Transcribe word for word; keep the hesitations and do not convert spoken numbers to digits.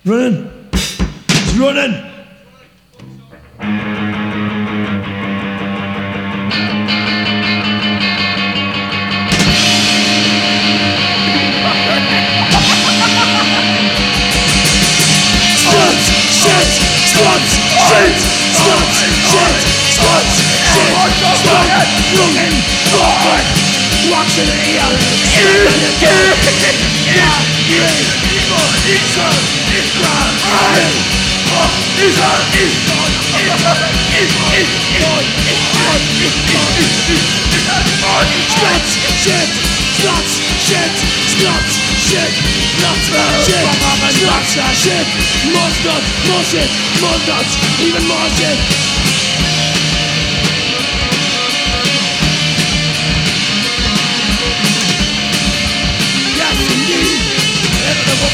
running. It's running. Sluts, shit, sluts, shit, sluts, shit, sluts, shit, sluts, looking forward, watching the ear, ear, ear, ear, ear, evil, evil, evil, evil, sluts, shit, sluts, shit, sluts, shit, sluts, shit, sluts, shit, more sluts, more shit, more sluts, even more shit.